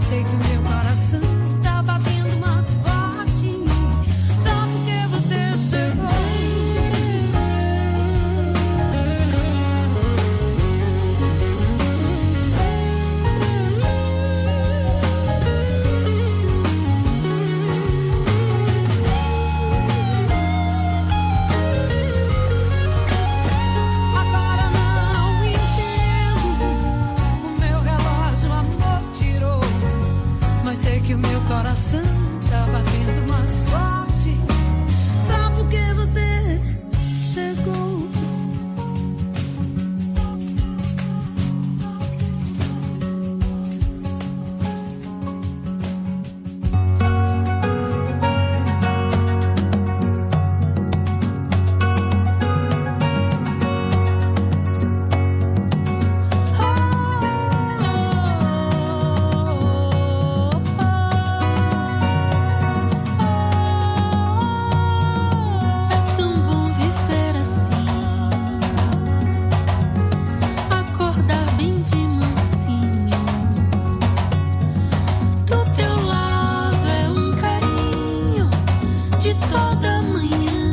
sei que o meu coração tá batendo mais forte em mim, só porque você chegou. Agora não entendo, o meu relógio amor tirou, mas sei que o meu coração tá batendo mais forte, só porque você chegou. É tão bom viver assim, acordar bem de mansinho. Do teu lado é um carinho de toda manhã.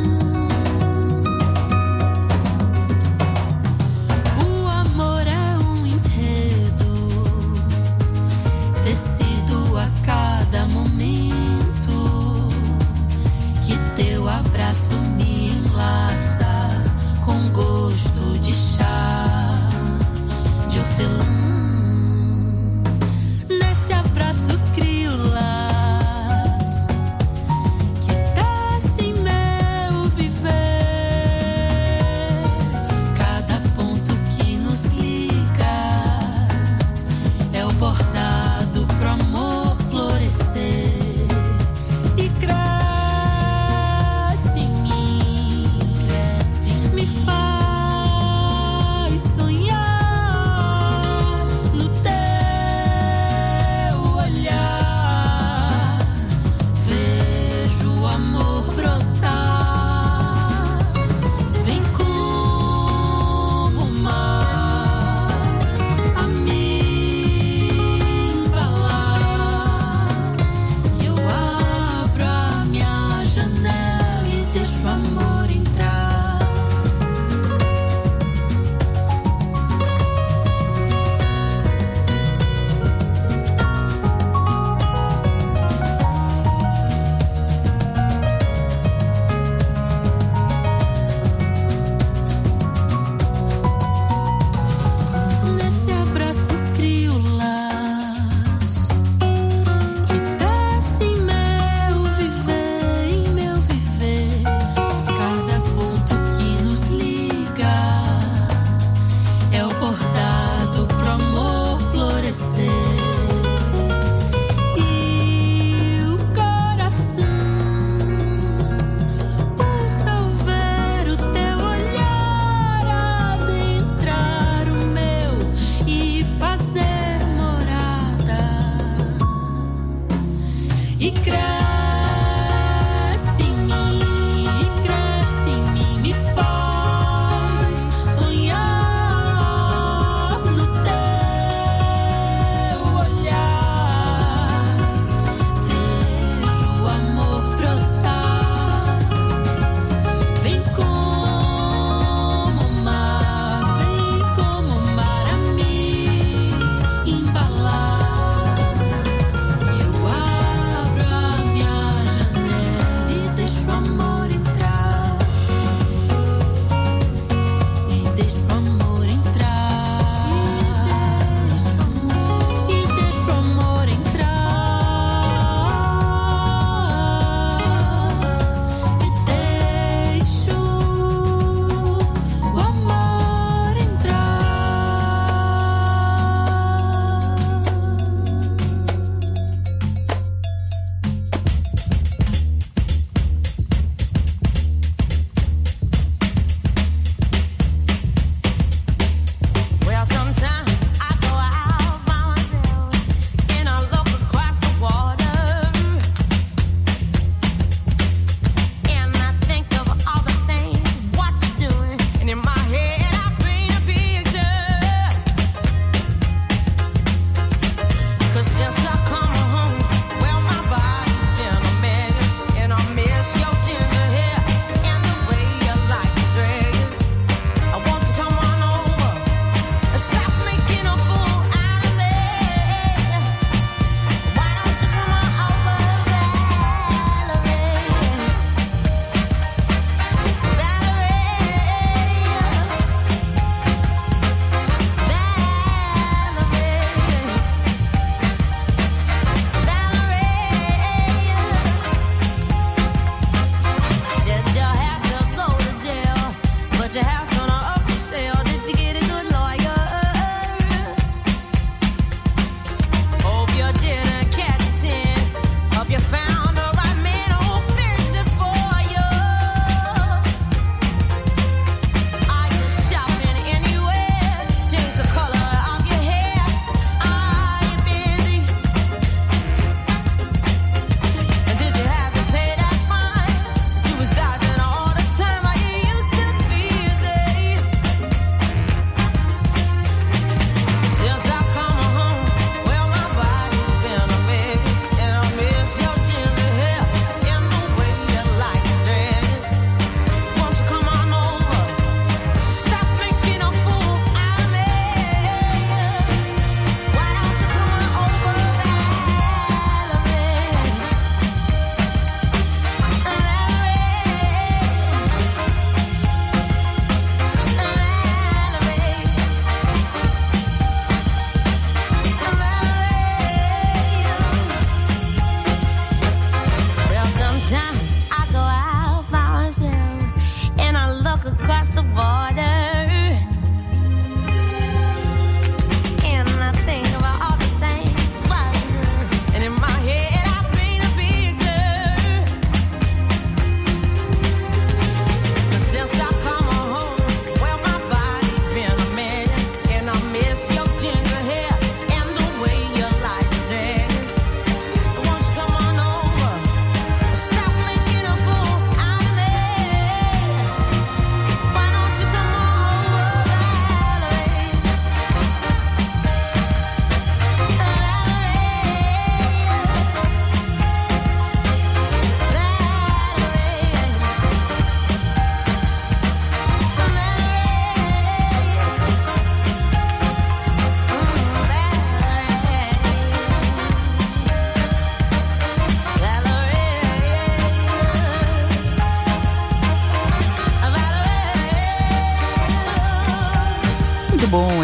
O amor é um enredo tecido a cada momento, que teu abraço me enlaça com gosto de chá de hortelã. Nesse abraço crio laço que desce em meu viver. Cada ponto que nos liga é o bordado pro amor florescer e cresce em mim.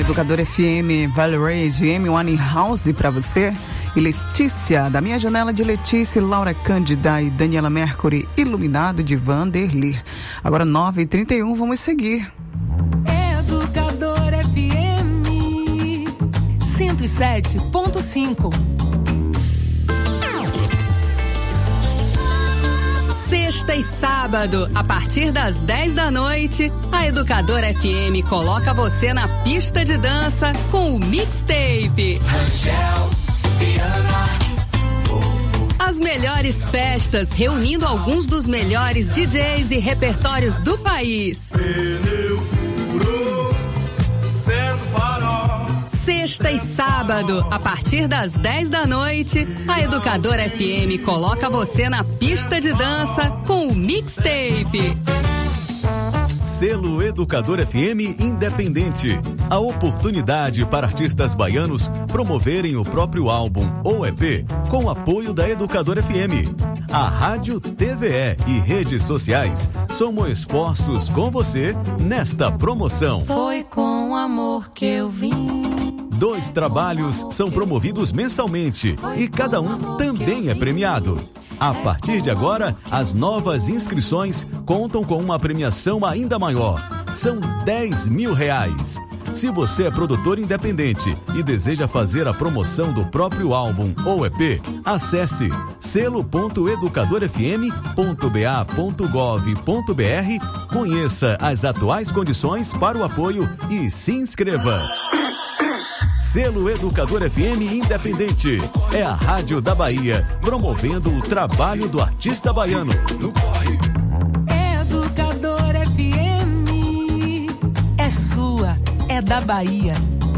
Educador FM, Valerie de M1 House pra você. E Letícia, da Minha Janela de Letícia, Laura Cândida e Daniela Mercury, Iluminado de Vanderly. Agora 9h31, vamos seguir. Educador FM 107.5. Sexta e sábado, a partir das 10 da noite, a Educadora FM coloca você na pista de dança com o Mixtape. Rangel, Viana, as melhores festas, reunindo alguns dos melhores DJs e repertórios do país. Pneu furou, sendo farol. Sexta e sábado, a partir das 10 da noite, a Educadora FM coloca você na pista de dança com o Mixtape. Selo Educador FM Independente. A oportunidade para artistas baianos promoverem o próprio álbum ou EP com apoio da Educador FM. A Rádio, TVE e redes sociais somam esforços com você nesta promoção. Foi com amor que eu vim. 2 trabalhos são promovidos mensalmente e cada um também é premiado. A partir de agora, as novas inscrições contam com uma premiação ainda maior. São R$10 mil. Se você é produtor independente e deseja fazer a promoção do próprio álbum ou EP, acesse selo.educadorfm.ba.gov.br, conheça as atuais condições para o apoio e se inscreva. Selo Educador FM Independente. É a Rádio da Bahia, promovendo o trabalho do artista baiano. Educador FM é sua, é da Bahia.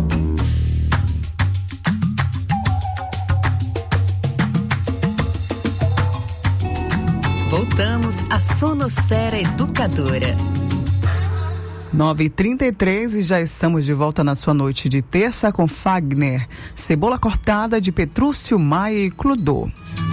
Voltamos à Sonosfera Educadora. 9h33 e já estamos de volta na sua noite de terça com Fagner, Cebola Cortada de Petrúcio Maia e Clodô.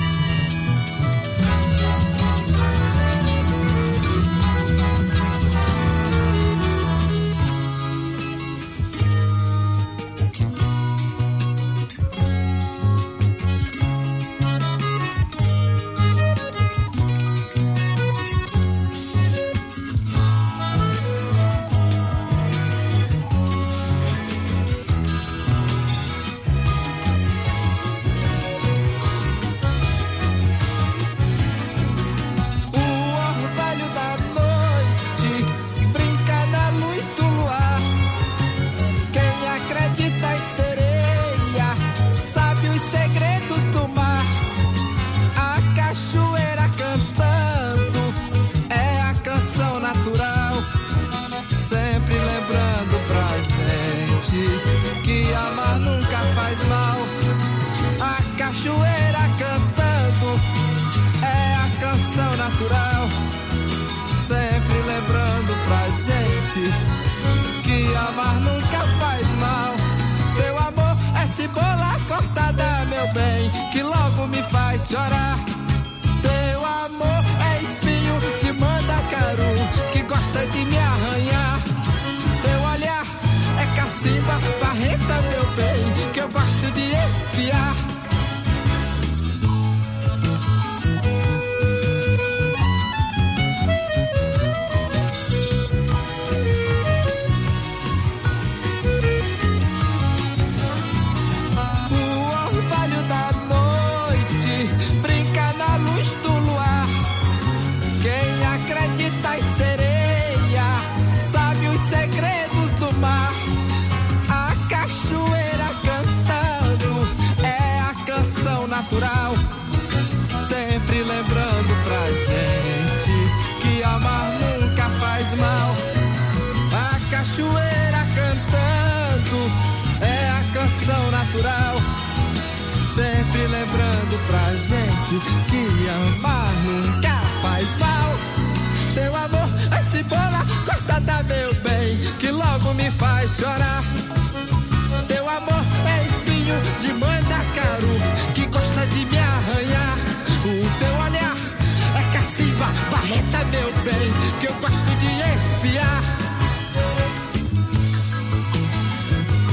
Que amar nunca faz mal. Teu amor é cebola cortada, meu bem, que logo me faz chorar. Teu amor é espinho de mandacaru, que gosta de me arranhar. Teu olhar é cacimba, barreta, meu bem, que eu gosto de espiar. Sempre lembrando pra gente que amar nunca faz mal. A cachoeira cantando é a canção natural. Sempre lembrando pra gente que amar nunca faz mal. Seu amor é cebola cortada, meu bem, que logo me faz chorar. Teu amor é espinho de mandacaru, que gosta de me arranhar. O teu olhar é cacimba, barreta, meu bem, que eu gosto de espiar.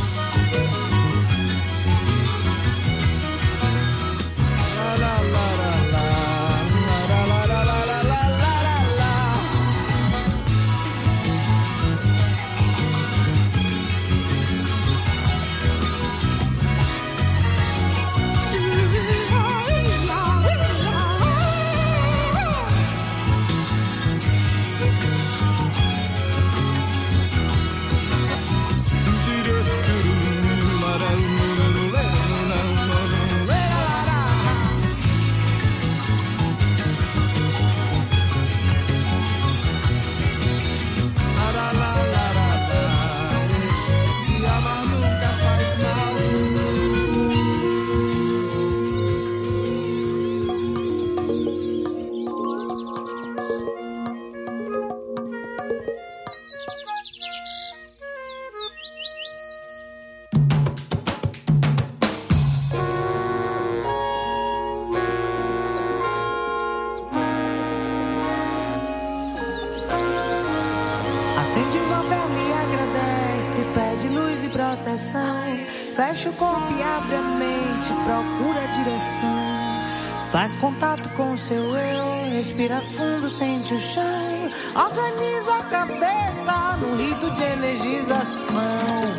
direção. Fecha o corpo e abre a mente, procura a direção. Faz contato com o seu eu, respira fundo, sente o chão. Organiza a cabeça no rito de energização.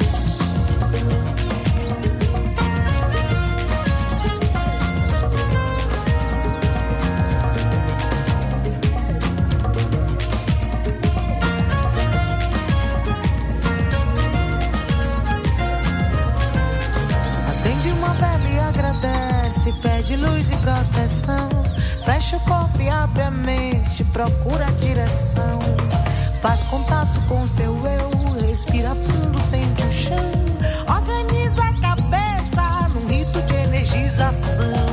Pede luz e proteção. Fecha o corpo e abre a mente, procura a direção. Faz contato com seu eu, respira fundo, sente o chão. Organiza a cabeça num rito de energização.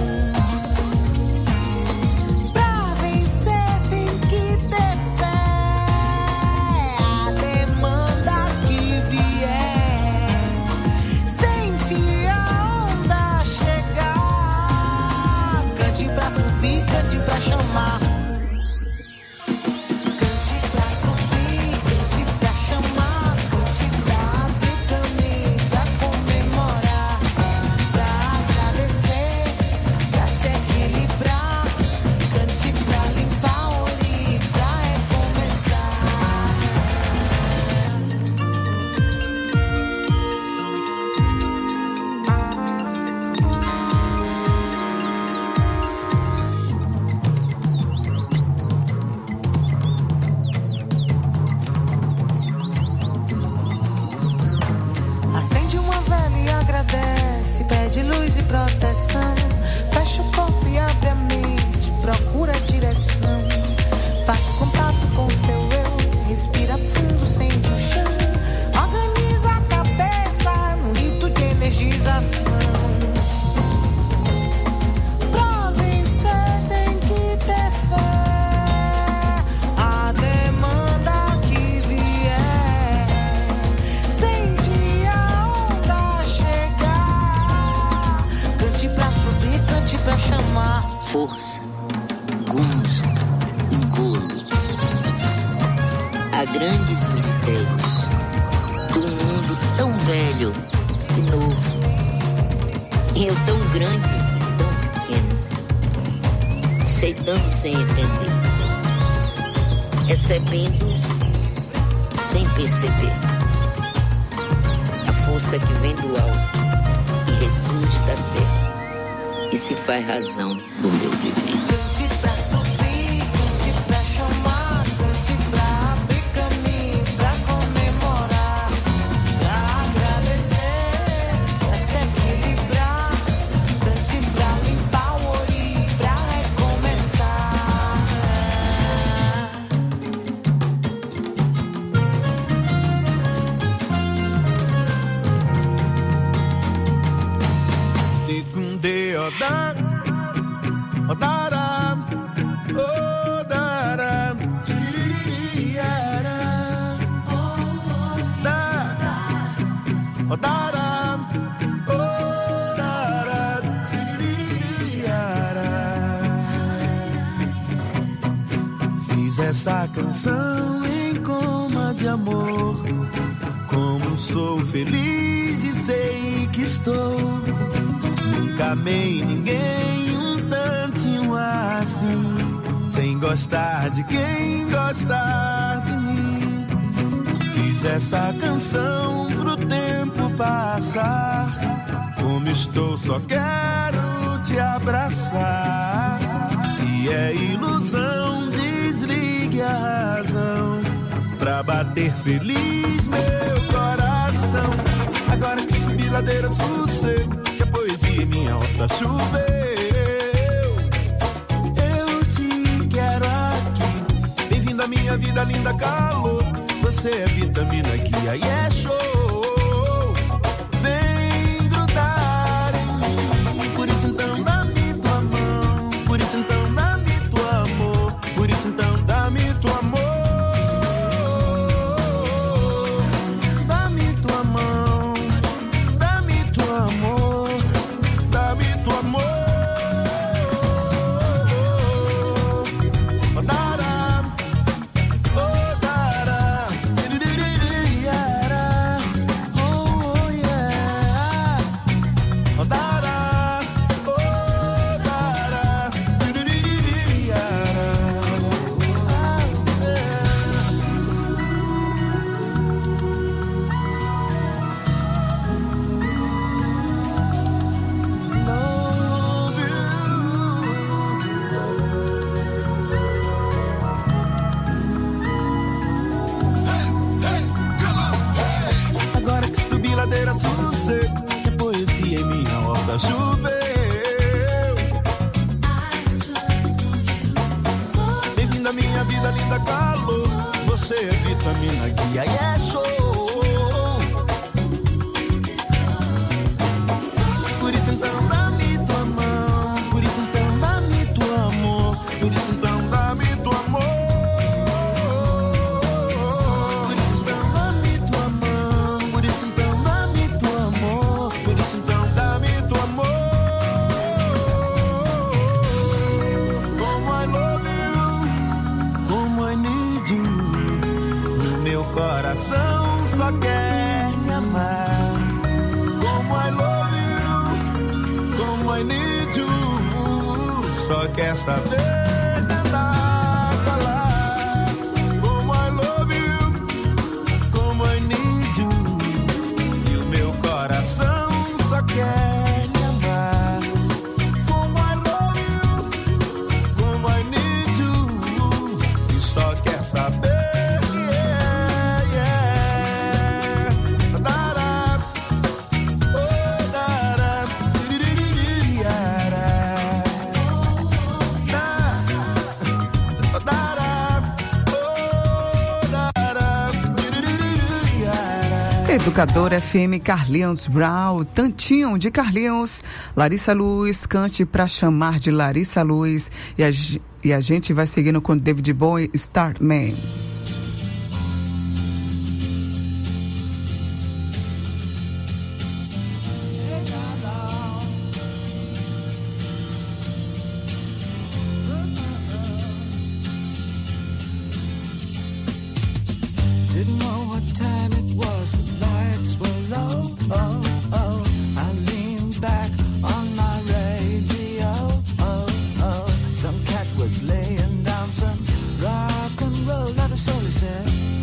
Pra vencer tem que ter fé. A demanda que vier, sente a onda chegar. Cante pra subir, cante pra chamar. Cante pra subir, cante pra chamar. Cante pra abrir caminho, pra comemorar, pra agradecer, pra se equilibrar. Cante pra limpar o olho, pra recomeçar. Acende uma vela e agradece, pede luz e proteção. Fecha o corpo e abre a mente, procura a direção. Faz contato com seu eu, respira fundo, sente o chão. Organiza a cabeça no rito de energização. Pra vencer tem que ter fé. A demanda que vier, sente a onda chegar. Cante pra subir, cante pra chamar. Força, gozo, engodo. Há grandes mistérios do mundo tão velho e novo. E eu tão grande e tão pequeno, aceitando sem entender, recebendo sem perceber. A força que vem do alto e ressurge da terra e se faz razão do meu viver. Cante pra subir, cante pra chamar. Cante pra abrir caminho, pra comemorar, pra agradecer, pra se equilibrar. Cante pra limpar o olho, pra recomeçar. Tikunde oda, odara, odara, tiririara, odara, odara, tiririara. Fiz essa canção em coma de amor. Como sou feliz e sei que estou. Nunca amei ninguém um tantinho assim, sem gostar de quem gostar de mim. Fiz essa canção pro tempo passar. Como estou, só quero te abraçar. Se é ilusão, desligue a razão, pra bater feliz meu coração. Agora que subi ladeira, sossego, que a poesia em minha horta choveu. Eu te quero aqui, bem-vindo à minha vida, linda calor. Você é vitamina que aí é show. Vem grudar em mim, por isso então dá-me tua mão. Por isso então dá-me tua amor. Por isso então dá-me tua amor. Dá-me tua mão, dá-me tua amor, dá-me tua amor. Odara, odara, tiriririara, linda, minha vida, linda calor. Você é vitamina, guia e é show. Por isso então dá-me tua mão, por isso então dá-me teu amor, por isso então dá-me teu amor. Por isso então dá-me tua mão, por isso então dá-me teu amor, por isso então dá-me teu amor. Como I love you, como I need you, meu coração só quer me amar. Como I love you, como I need you, só quer saber cantar, falar. Como I love you, como I need you, e o meu coração só quer me amar. Como I love you, como I need you, e só quer saber. Educador FM Carlinhos Brown, Tantinho de Carlinhos, Larissa Luz, cante pra chamar de Larissa Luz, e a gente vai seguindo com David Bowie, Starman. Didn't know what time it was, the lights were low. Oh, oh, I leaned back on my radio. Oh, oh, some cat was laying down some rock and roll, like a soul said.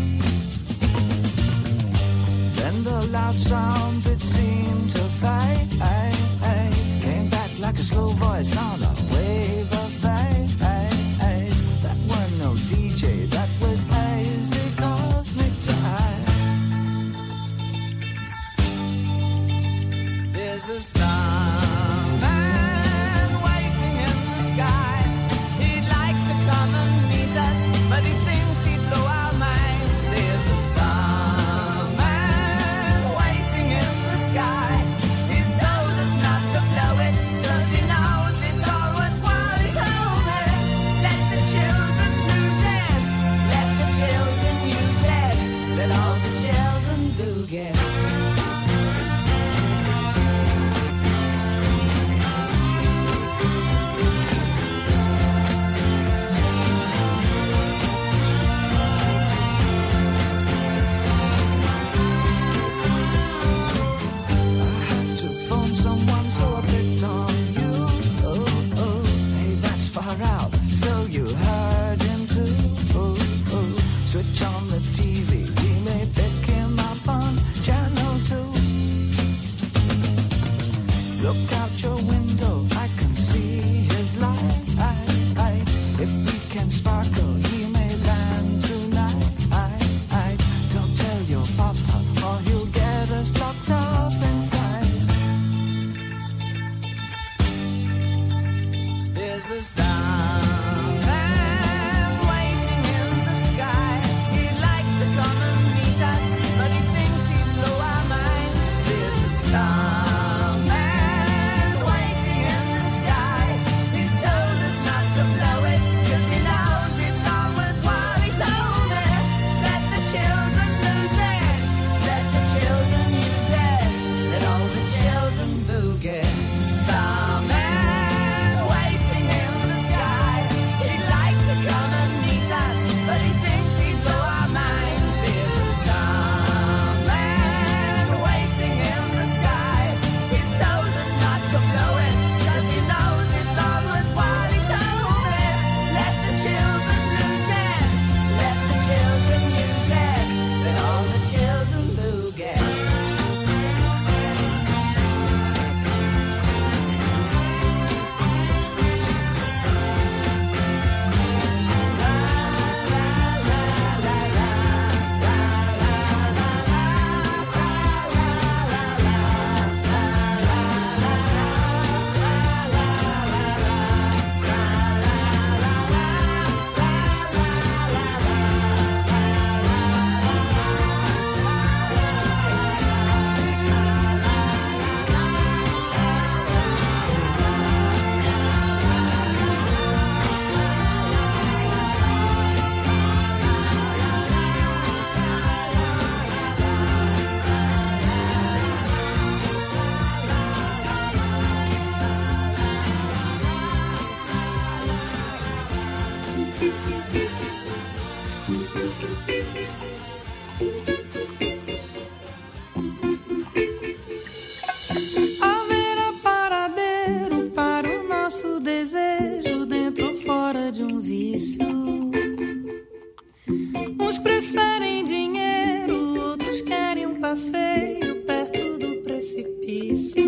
Then the loud sound, it seemed to fade. Came back like a slow voice on a wave of fate. That wasn't no DJ, that was hazy cosmic time. There's a starman waiting in the sky. He'd like to come and meet us, but he thinks he'd blow our minds. There's a starman waiting in the sky. He's told us not to blow it, 'cause he knows it's all worthwhile. He told me, let the children lose it, let the children use it, let all the children do get. To phone someone, so I picked on you. Oh, oh, hey, that's far out. So you heard him too. Oh, oh, switch on the TV. We may pick him up on channel 2. Look out your window, I can see his light. If we can sparkle, he may land tonight. Don't tell your papa, or he'll get us locked up and fight. There's a starman waiting in the sky. He'd like to come and meet us, but he thinks he'd blow our minds. There's a starman waiting in the sky. He's told us not to blow it, 'cause he knows it's all worthwhile. He told me, let the children lose it, let the children use it, let all the children boogie. Starman waiting in the sky. difícil. Uns preferem dinheiro, outros querem um passeio perto do precipício.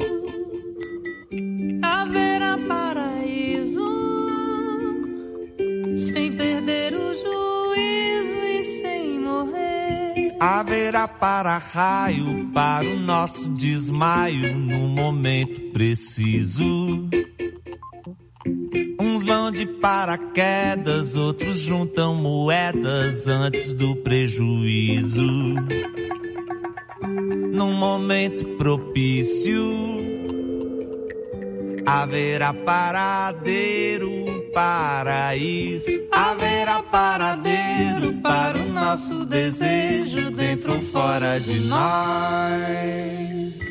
Haverá paraíso sem perder o juízo e sem morrer. Haverá para-raio para o nosso desmaio no momento preciso. Uns vão de paraquedas, outros juntam moedas antes do prejuízo. Num momento propício, haverá paradeiro, paraíso. Haverá paradeiro para o nosso desejo, dentro ou fora de nós.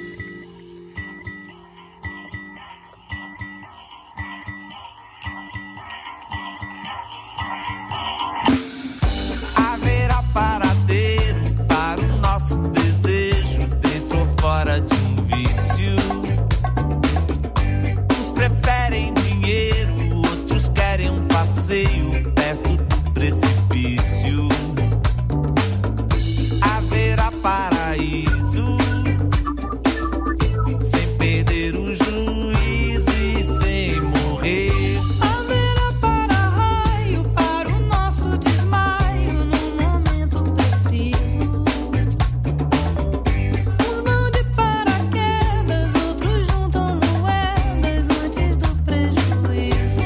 Haverá paradeiro para o nosso desejo, dentro ou fora de um vício. Uns preferem dinheiro, outros querem um passeio perto do precipício. Haverá paraíso sem perder o juízo e sem morrer. Haverá para-raio para o nosso desmaio num momento preciso. Uns vão de paraquedas, outros juntam moedas antes do prejuízo.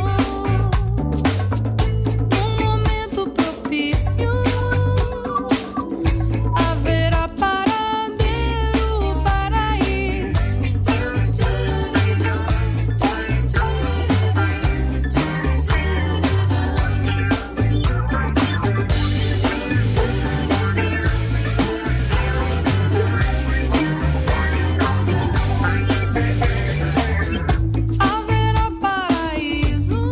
Num momento propício, haverá paradeiro, paraíso. Haverá paraíso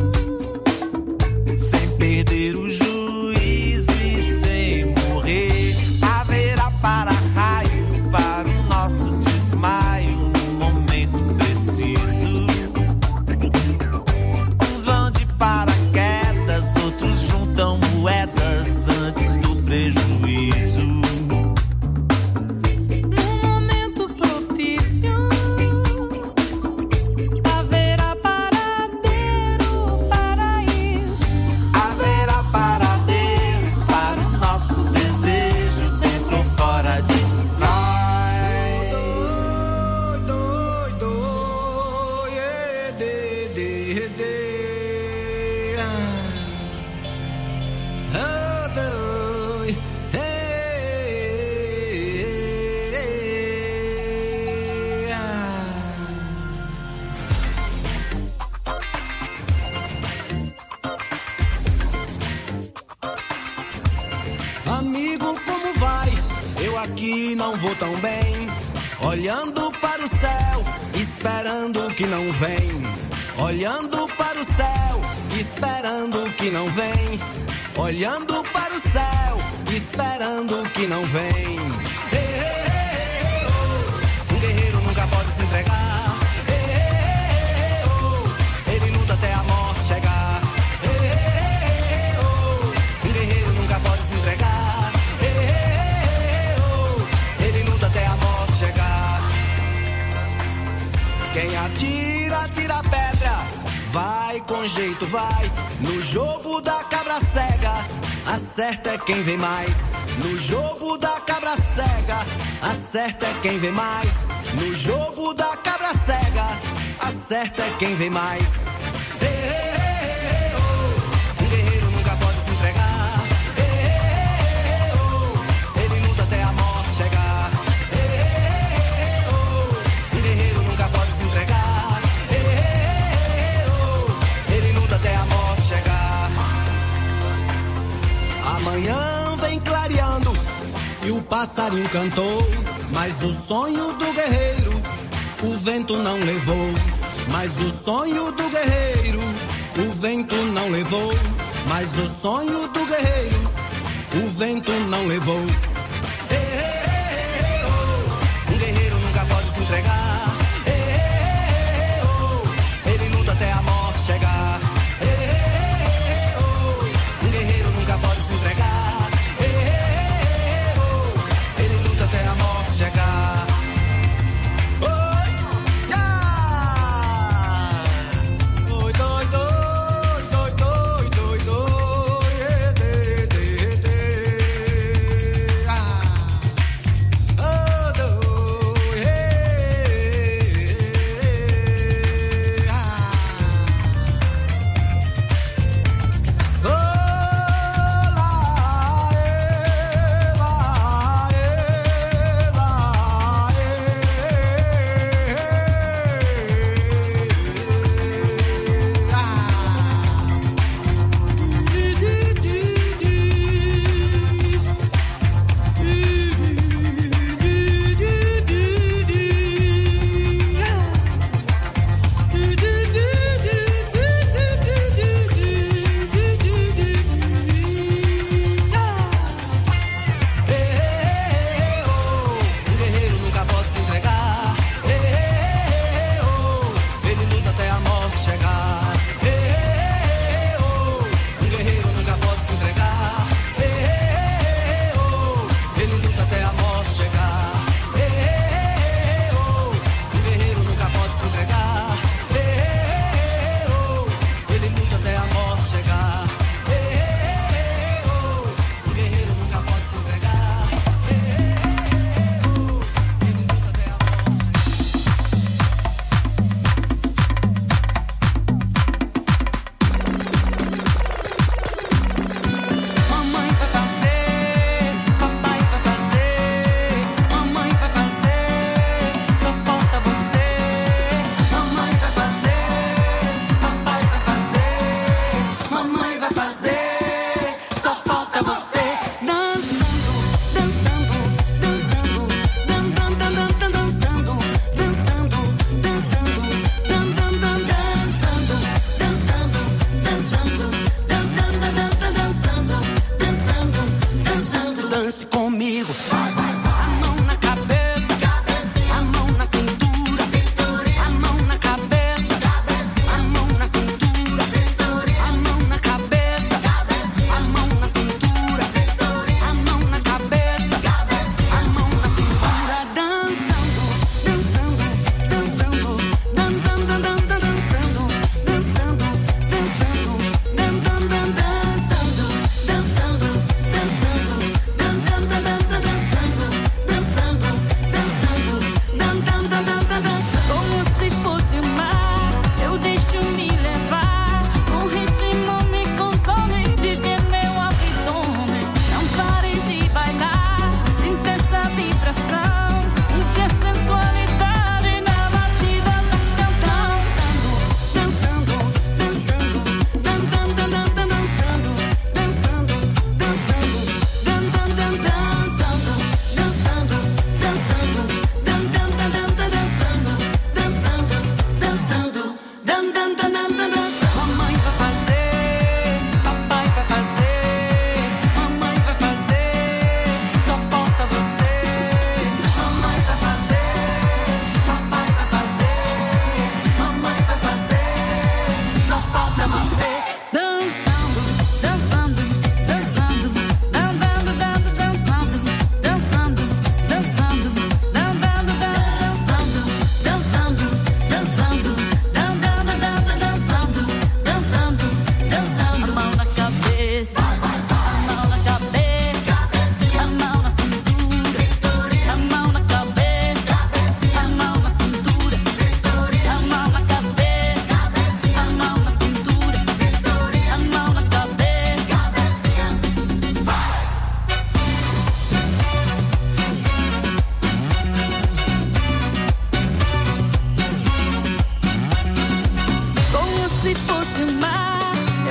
Sem perder o juízo e sem morrer. Haverá para-raio para o nosso desmaio no momento preciso. Uns vão de paraquedas, outros juntam moedas antes do prejuízo. num momento propício, haverá paradeiro, paraíso. Haverá paradeiro para o nosso desejo, dentro ou fora de nós. Amigo, como vai? Eu aqui não vou tão bem. Olhando para o céu, esperando que não vem. Olhando para o céu, esperando que não vem. Olhando para o céu, esperando que não vem. Um guerreiro nunca pode se entregar. Ele luta até a morte chegar. Um guerreiro nunca pode se entregar. Ele luta até a morte chegar. Quem atira, tira a pedra. Vai com jeito, vai. No jogo da cabra cega, acerta é quem vê mais. No jogo da cabra cega, acerta é quem vê mais. No jogo da cabra cega, acerta é quem vê mais. Um guerreiro nunca pode se entregar. Ele luta até a morte chegar. Um guerreiro nunca pode se entregar. Ele luta até a morte chegar. Amanhã vem clareando e o passarinho cantou, mas o sonho do guerreiro o vento não levou. Mas o sonho do guerreiro o vento não levou. Mas o sonho do guerreiro o vento não levou. Um guerreiro nunca pode se entregar. Ele luta até a morte chegar.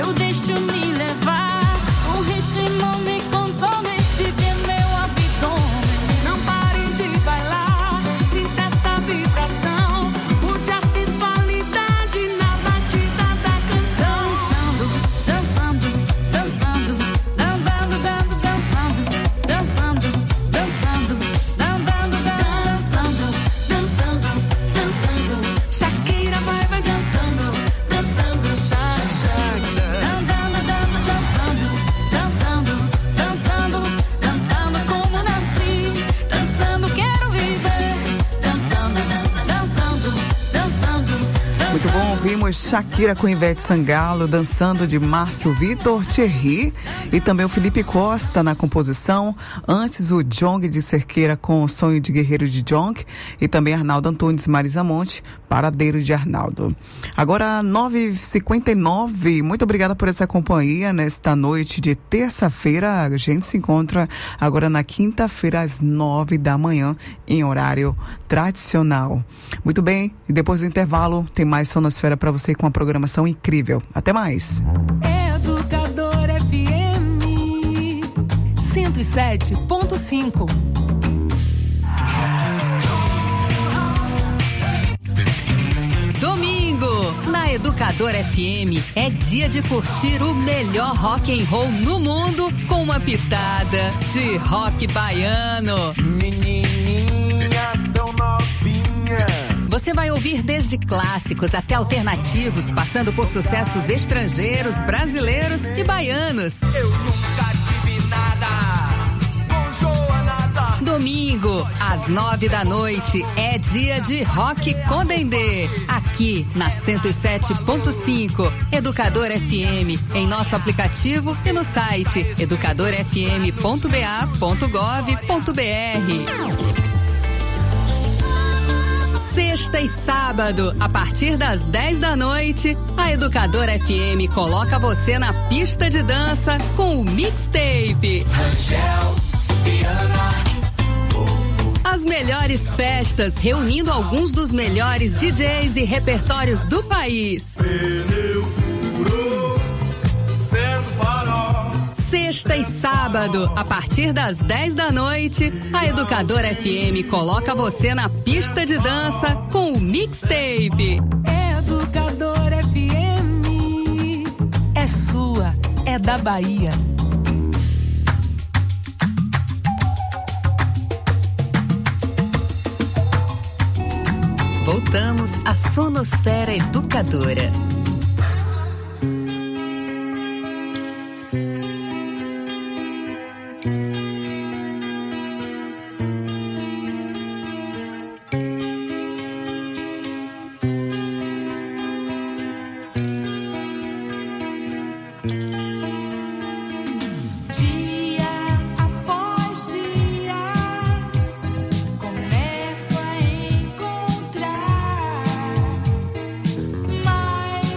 eu deixo me levar. O ritmo me consome, vive meu abdômen. Não pare de bailar, sinta essa vibração. Use a sensualidade na batida da canção. Dançando, dançando, dançando, dançando, dançando, dançando, dançando, dançando, dançando. Shakira vai dançando, dançando, dançando, dançando, dançando como nasci, dançando quero viver, dançando, dançando, dançando. Muito bom, ouvimos Shakira com Ivete Sangalo, Dançando, de Márcio Vitor Thierry, e também o Felipe Costa na composição. Antes o Jong de Cerqueira com O Sonho de Guerreiro de Jong, e também Arnaldo Antunes e Marisa Monte, Paradeiro de Arnaldo. Agora 9h59, muito obrigada por essa companhia nesta noite de terça-feira. A gente se encontra agora na quinta-feira às 9 da manhã em horário tradicional. Muito bem, e depois do intervalo tem mais Sonosfera para você com uma programação incrível. Até mais. Educador FM 107.5. Domingo, na Educador FM, é dia de curtir o melhor rock and roll no mundo com uma pitada de rock baiano. Menininha tão novinha. Você vai ouvir desde clássicos até alternativos, passando por sucessos estrangeiros, brasileiros e baianos. Eu nunca tive nada, com Joanada. Domingo, às 9 da noite, é dia de Rock com Dendê, aqui na 107.5, Educador FM, em nosso aplicativo e no site educadorfm.ba.gov.br. Sexta e sábado, a partir das 10 da noite, a Educador FM coloca você na pista de dança com o Mixtape. Angel, Viana, As melhores festas, reunindo alguns dos melhores DJs e repertórios do país. pneu furou, sendo farol. Sexta e sábado, a partir das 10 da noite, a Educador FM coloca você na pista de dança com o Mixtape. Educador FM é sua, é da Bahia. Voltamos à Sonosfera Educadora. Dia após dia, começo a encontrar mais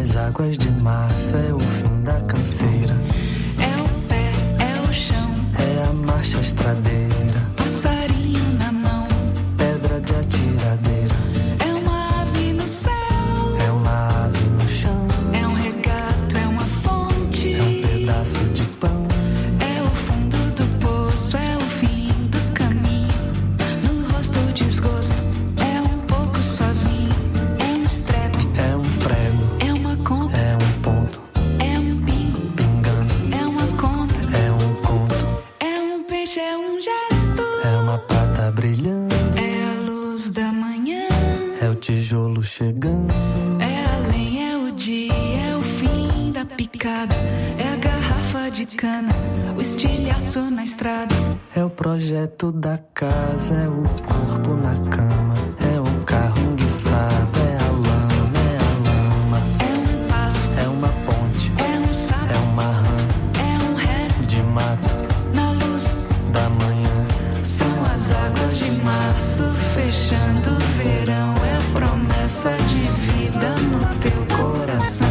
as águas de março, é o fim da canseira. É o pé, é o chão, é a marcha estradeira, passarinho na mão, pedra de atiradeira, é uma ave no céu, é uma ave no chão, é um regato, é uma fonte, é um pedaço de pão, é o fundo do poço, é o fim do caminho, no rosto o desgosto, é um pouco sozinho, é um estrepe, é um prego, é uma conta, é um ponto, é um pingo, pingando, é uma conta, é um conto, é um peixe, é um gesto, é uma prata brilhando, é a luz da manhã, é o tijolo chegando, é a lenha, é o dia, é o fim da picada, é a garrafa de cana, o estilhaço na estrada, é o projeto da casa, é o corpo na cama, é o carro enguiçado, é a lama, é um passo, é uma ponte, é um sapo, é uma rã é um resto de mato na luz, da manhã, são as águas de março fechando o verão, é a promessa de vida no teu coração.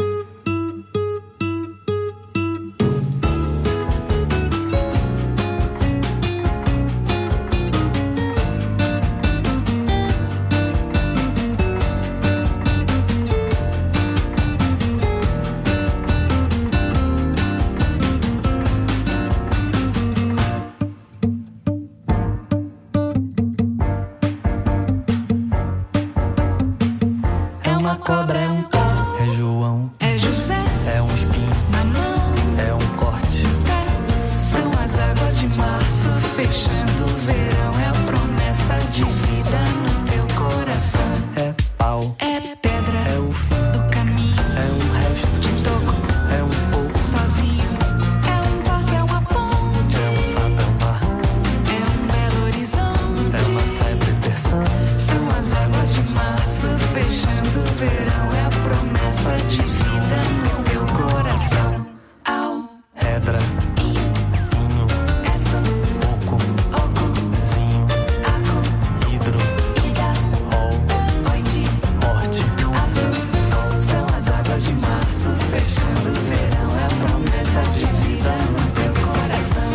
É uma cobra, é um pau, é João, é José é um espinho, na mão, é um corte, são as águas de março fechando o verão, é a promessa de vida no teu coração, é pau, é pedra, é o fim do caminho, é um resto de toco, é um pouco, sozinho, é um passo, é uma ponte, é um sapo, é uma rã, é um belo horizonte, é uma febre terçã, são as águas de março fechando o verão, é a promessa de vida no teu coração, ao, redra, in, inho, esto, oco, oco, zinho, aco, hidro, ida, rol, oite, horte, azul, são as águas de março fechando o verão, é a promessa de vida no teu coração.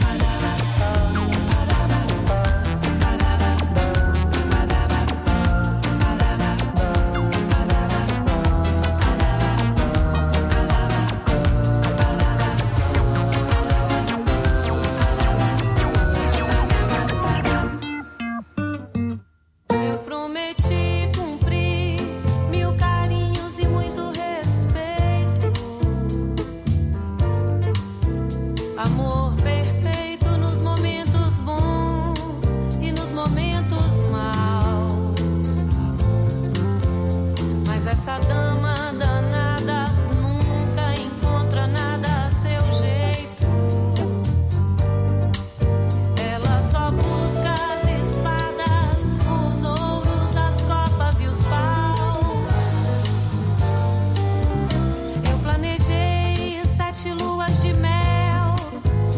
Eu prometi cumprir 1000 carinhos e muito respeito. Amor perfeito nos momentos bons e nos momentos maus. Mas essa dama danada nunca encontra nada a seu jeito. Ela só busca as espadas, os ouros, as copas e os paus. Eu planejei 7 luas de mel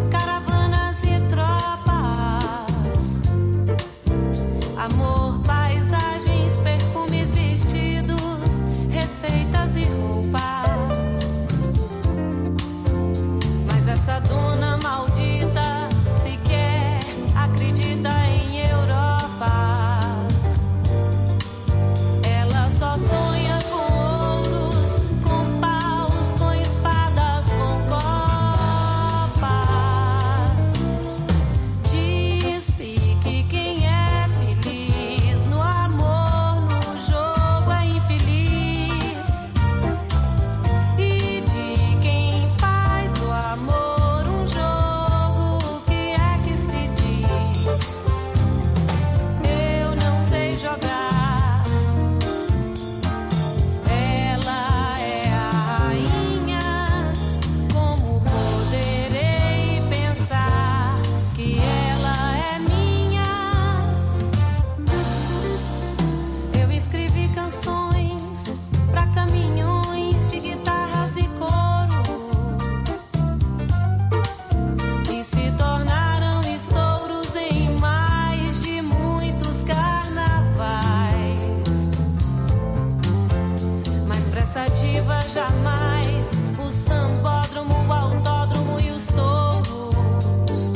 seja mais o sambódromo, o autódromo e os touros.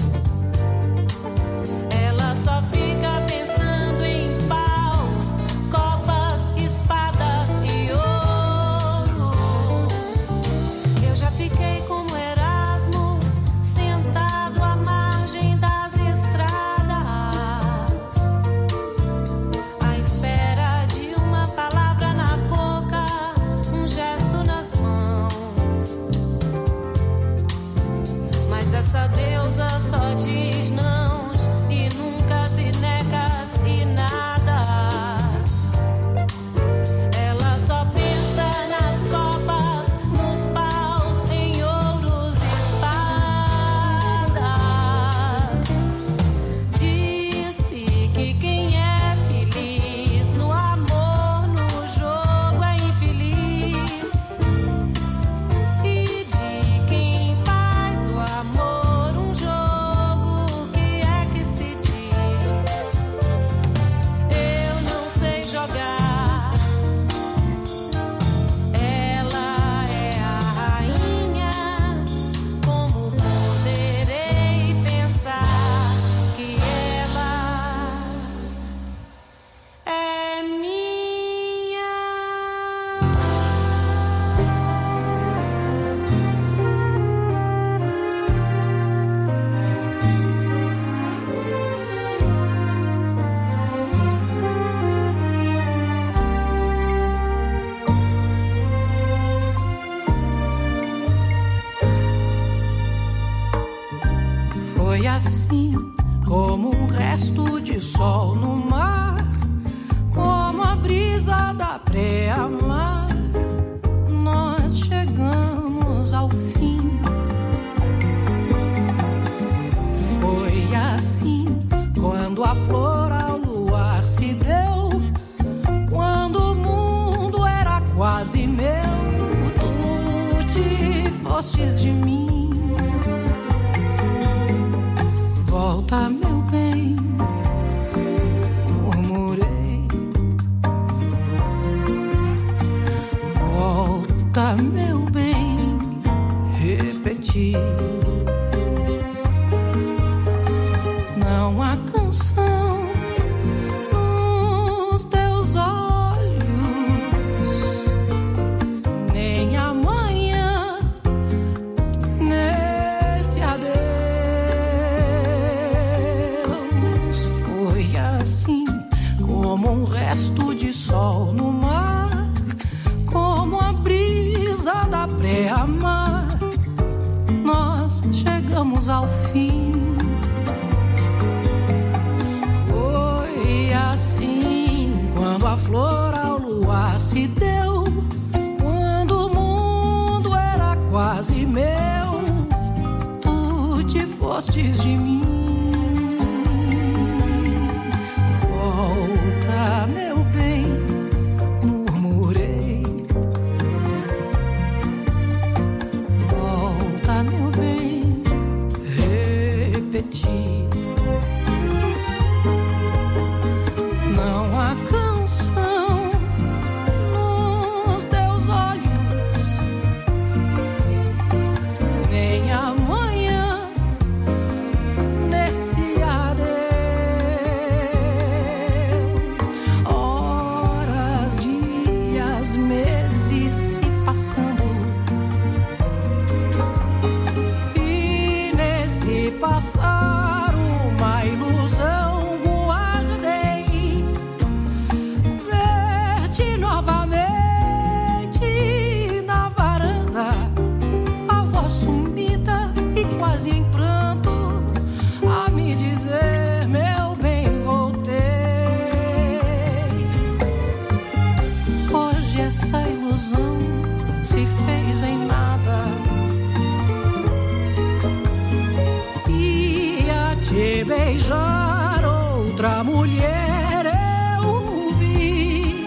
Ela só fica pensando em paus, copas, espadas e ouros. Eu já fiquei como Erasmo, sentado à margem das estradas, à espera de uma palavra na boca, um gesto nas mãos. Mas essa deusa só diz nãos e nunca e necas e nadas. Ela só pensa nas copas, nos paus, em ouros e espadas. Disse que quem é feliz no amor, no jogo é infeliz. E de quem faz do amor um jogo, o que é que se diz? Eu não sei jogar. Ela é a rainha. Como poderei pensar que ela é minha? Foi assim como um resto de sol no mar, como a brisa da pré-mar. Nós chegamos ao fim. Foi assim quando a flor ao luar se deu, quando o mundo era quase meu. Tu te fostes de mim. Volta, meu bem, murmurei. Volta, meu bem, repeti. Não há canção nos teus olhos, nem amanhã nesse adeus. Foi assim como um resto de sol no mar, como a brisa da pré-mar. Nós chegamos ao fim. Foi assim quando a flor ao luar se deu, quando o mundo era quase meu. Tu te fostes de mim. Volta, meu bem, murmurei. Volta, meu bem, repeti. Não há canção nos teus olhos, nem amanhã nesse adeus. Horas, dias, meses se passando, e nesse passar uma ilusão guardei. Ver-te novamente na varanda, a voz sumida e quase em pranto, a me dizer, meu bem, voltei. Hoje essa ilusão se fez em nada. Ia te beijar outra mulher, eu vi.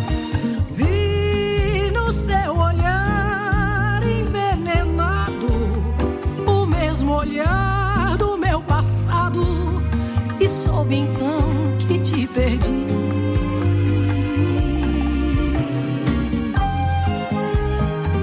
Vi no seu olhar envenenado o mesmo olhar do meu passado, e soube então que te perdi.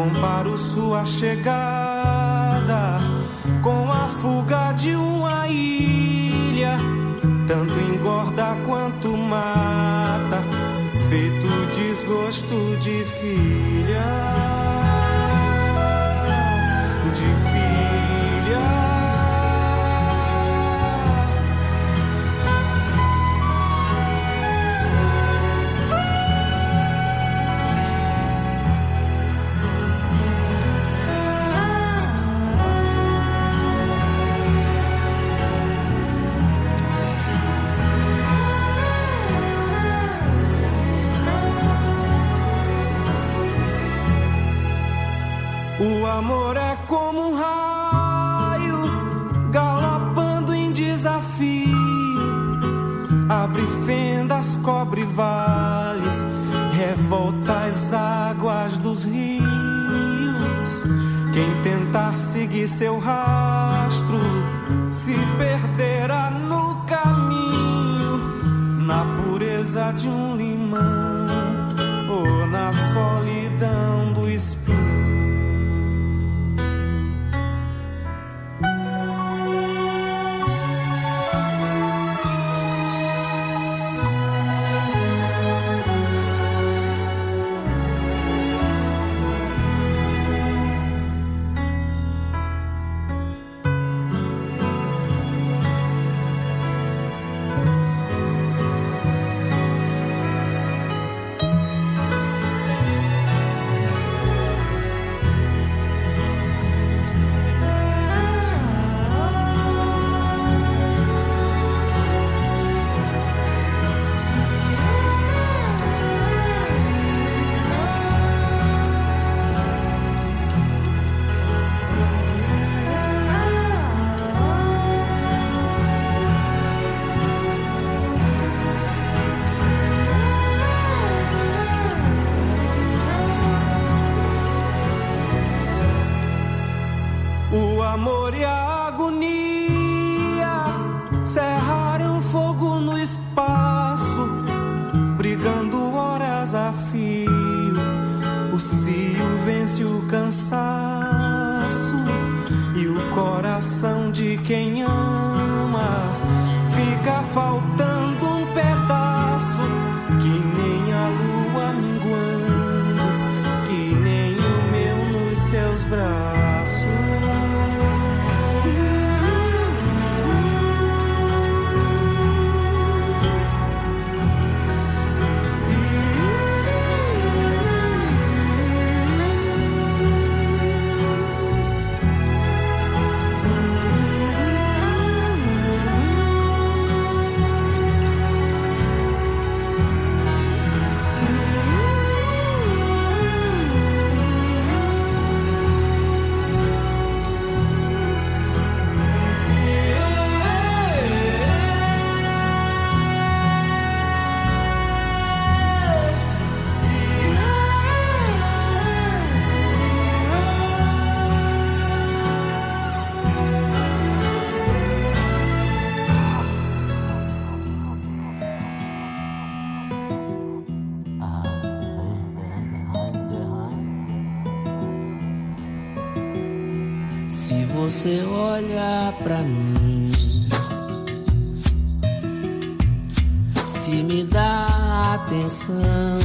Comparo sua chegada com a fuga de uma ilha. Tanto engorda quanto mata, feito desgosto de filha. O amor é como um raio galopando em desafio, abre fendas, cobre vales, revolta as águas dos rios. Quem tentar seguir seu rastro se perderá no caminho, na pureza de um limão ou na solidão do espinho. Amor e a agonia cerraram fogo no espaço, brigando horas a fio. O cio vence o cansaço e o coração de quem ama fica faltando um pedaço, que nem a lua minguando, que nem o meu nos seus braços. Você olha pra mim, se me dá atenção,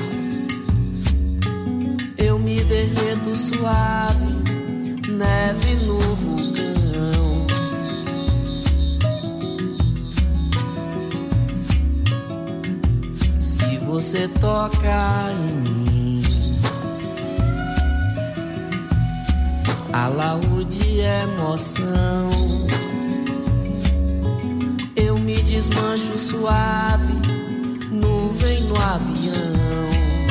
eu me derreto suave, neve no vulcão. Se você toca em mim, alaúde emoção, eu me desmancho suave, nuvem no avião.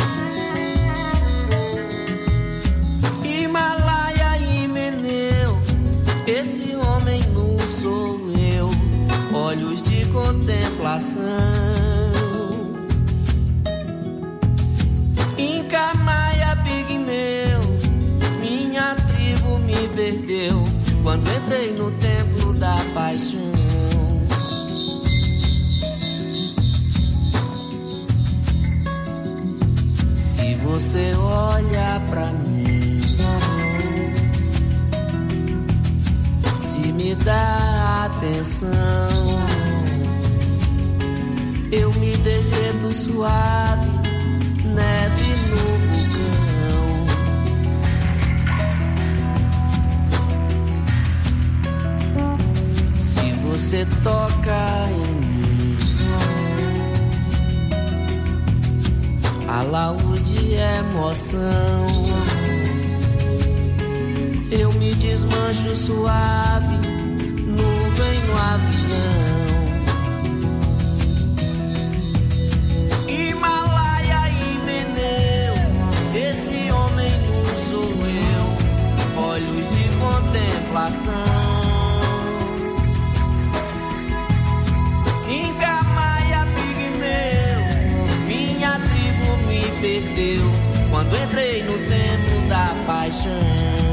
Himalaia e Meneu, esse homem não sou eu, olhos de contemplação. Inca, Maia, Pigmeu, minha tribo me perdeu quando entrei no templo da paixão. Se você olha pra mim, eu me derreto suave, neve no vulcão. Se você toca em mim, alaúde é emoção. Eu me desmancho suave, nuvem no avião. Himalaia e Meneu, esse homem nu sou eu, olhos de contemplação. Inca, Maia, Pigmeu, minha tribo me perdeu quando entrei no templo da paixão.